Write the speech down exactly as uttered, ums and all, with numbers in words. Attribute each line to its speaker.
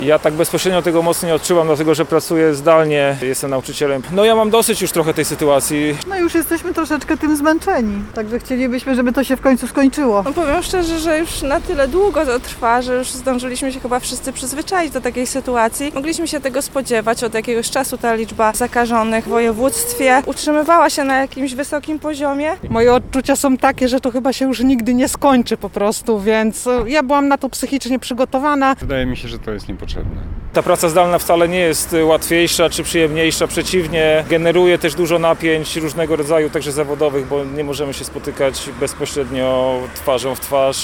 Speaker 1: Ja tak bezpośrednio tego mocno nie odczuwam, dlatego że pracuję zdalnie, jestem nauczycielem. No ja mam dosyć już trochę tej sytuacji.
Speaker 2: No już jesteśmy troszeczkę tym zmęczeni, także chcielibyśmy, żeby to się w końcu skończyło.
Speaker 3: No powiem szczerze, że już na tyle długo to trwa, że już zdążyliśmy się chyba wszyscy przyzwyczaić do takiej sytuacji. Mogliśmy się tego spodziewać, od jakiegoś czasu ta liczba zakażonych w województwie utrzymywała się na jakimś wysokim poziomie.
Speaker 4: Moje odczucia są takie, że to chyba się już nigdy nie skończy po prostu, więc ja byłam na to psychicznie przygotowana.
Speaker 5: Wydaje mi się, że to jest niepotrzebne.
Speaker 1: Ta praca zdalna wcale nie jest łatwiejsza czy przyjemniejsza, przeciwnie, generuje też dużo napięć różnego rodzaju, także zawodowych, bo nie możemy się spotykać bezpośrednio twarzą w twarz.